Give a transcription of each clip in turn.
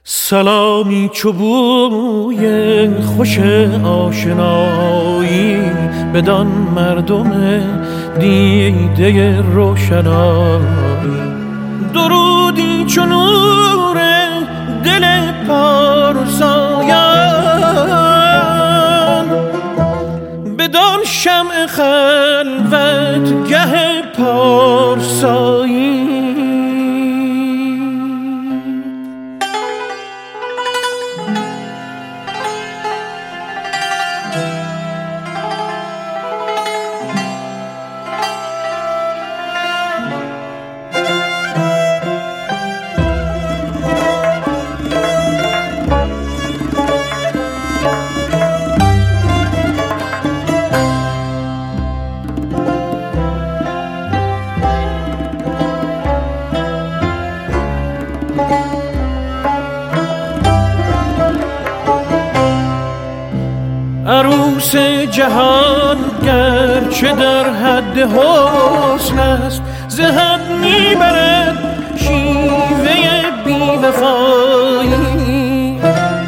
سلامی چو بوی خوش آشنایی بدان مردم دیده روشنایی، درودی چو نور دل پارسایان بدان شمع خلوت گه پارسایی. عروس جهان گرچه در حد حسن است، ز حد میبرد شیوه بی‌وفایی.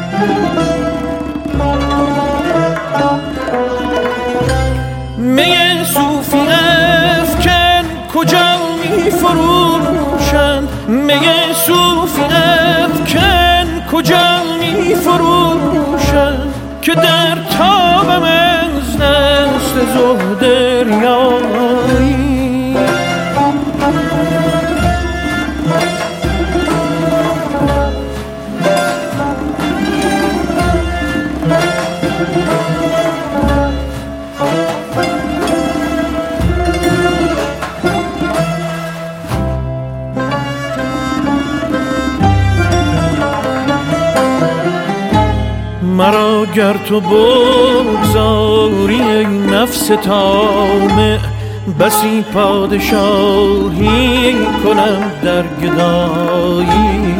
می صوفی افکن کجا میفروشند، می صوفی افکن کجا میفروشند که در تابم از دست زهد ریایی. مرا گر تو بگذاری ای نفس طامع، بسی پادشاهی کنم در گدایی.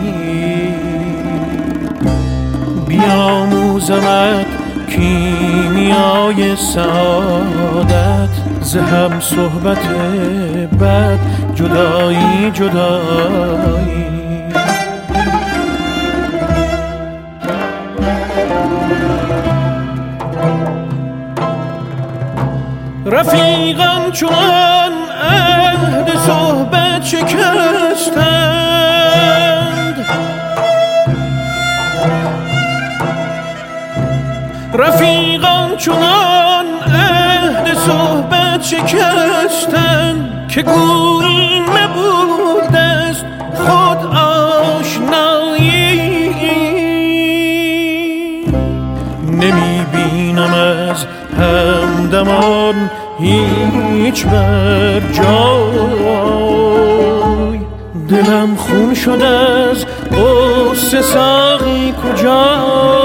بیاموزمت کیمیای سعادت، ز هم صحبت بد جدایی جدایی. رفیقان چون عهد صحبت شکستند، رفیقان چون عهد صحبت شکستند که گویی نبود است خود آشنایی. نمی بینم از همدمان هیچ بر جای، دلم خون شد از غصه ساقی کجا.